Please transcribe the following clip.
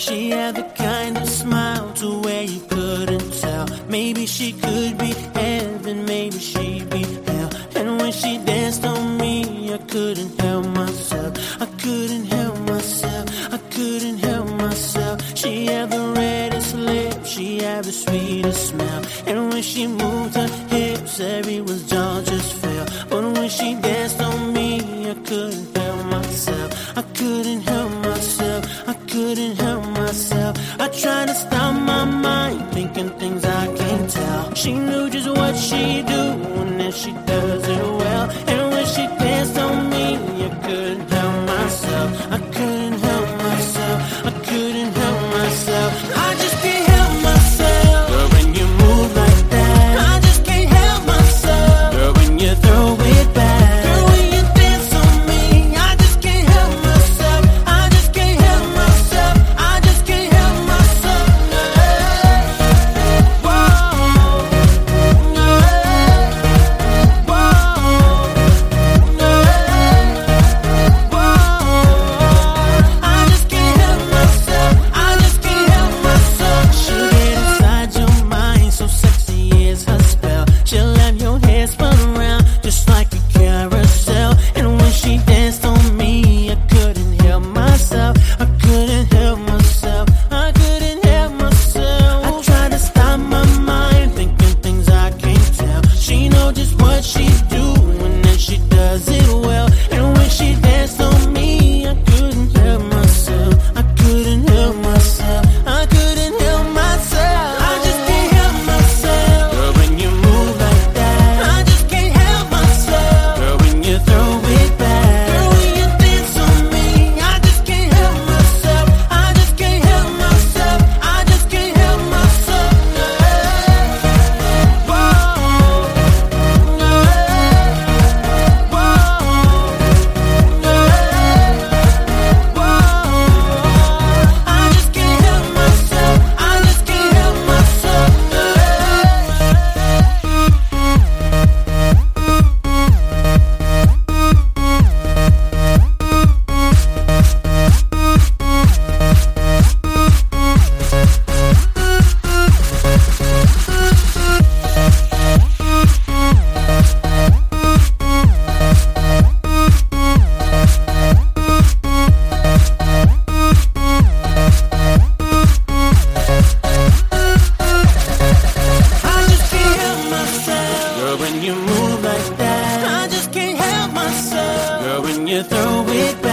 She had the kind of smile to where you couldn't tell. Maybe she could be heaven, maybe she'd be hell. And when she danced on me, I couldn't help myself. I couldn't help myself. I couldn't help myself. She had the reddest lips, she had the sweetest smell. And when she moved her hips, everyone's jaw just fell. But when she danced on me, I couldn't help myself. I couldn't help myself. I couldn't help myself. I tried to stop my mind, thinking things I can't tell. She knew just what she'd do, and then she does it well. And when she danced on me, I couldn't help myself. I couldn't help myself. I couldn't help myself. I just can't help myself. Girl, when you move like that, I just can't help myself. Girl, when you throw it back, girl, when you dance on me, I just can't help myself. I just can't help myself. I just can't help myself. Whoa, whoa, I just can't help myself. I just can't help myself. She'll get inside your mind, so sexy is her spell. She'll have your hair spun around just like a carousel. And when she danced on me, I couldn't help myself. I couldn't help myself. I couldn't help myself. I tried to stop my mind, thinking things I can't tell. She knows just what she do, and then she does it well. And when she danced on me, I couldn't help myself. I couldn't help myself. I couldn't help myself. I just can't help myself. Girl, when you move like that, I just can't help myself. Girl, when you throw it back, girl, when you dance on me, I just can't help myself. I just can't help myself. I just can't help myself. Whoa, whoa, I just can't help myself. I just can't help myself. I just can't help myself. Girl, when you move like that, I just can't help myself. Girl, when you throw it back.